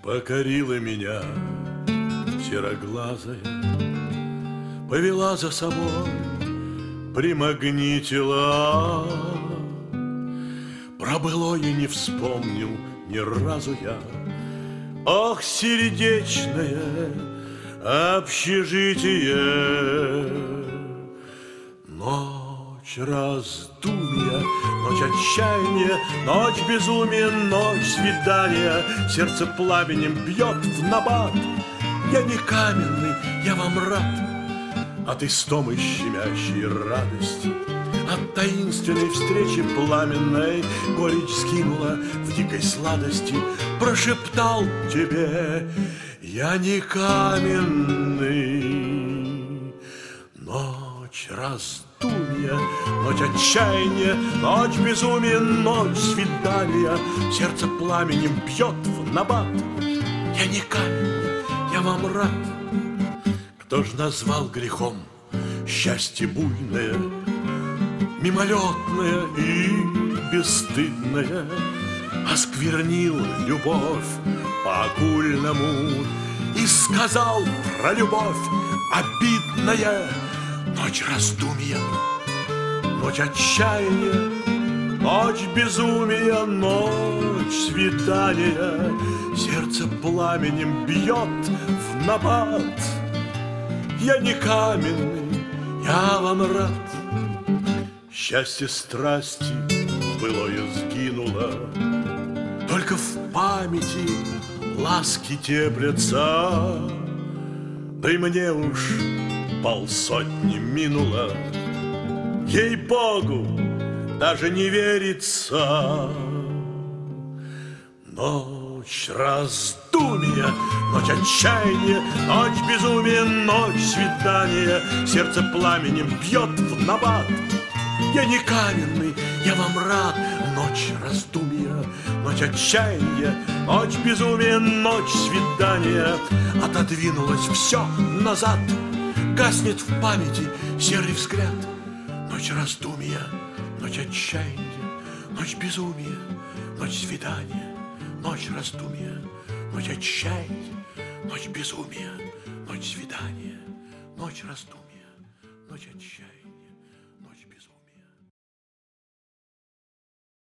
Покорила меня сероглазая, повела за собой, примагнитила. Про былое не вспомнил ни разу я. Ох, сердечное общежитие! Ночь раздумья, ночь отчаяния, ночь безумия, ночь свидания. Сердце пламенем бьет в набат. Я не каменный, я вам рад. От истомы щемящей радости, от таинственной встречи пламенной горечь скинула в дикой сладости. Прошептал тебе: я не каменный. Ночь раздумья, ночь отчаяния, ночь безумия, ночь свидания. Сердце пламенем бьет в набат. Я не каменный, я вам рад. Кто ж назвал грехом счастье буйное, мимолетное и бесстыдное, осквернил любовь по-окульному и сказал про любовь обидное. Ночь раздумья, ночь отчаяния, ночь безумия, ночь свидания. Сердце пламенем бьет в набат. Я не каменный, я вам рад. Счастье страсти былое сгинуло, только в памяти ласки теплятся. Да и мне уж полсотни минуло. Ей-богу, даже не верится. Ночь раздумья, ночь отчаяния, ночь безумия, ночь свидания. Сердце пламенем бьет в набат. Я не каменный, я вам рад. Ночь раздумья, ночь отчаяния, ночь безумия, ночь свидания. Отодвинулось все назад, гаснет в памяти серый взгляд. Ночь раздумья, ночь отчаяния, ночь безумия, ночь свидания. Ночь раздумья, ночь отчаяния, ночь безумия, ночь свидания. Ночь раздумья, ночь отчаяния.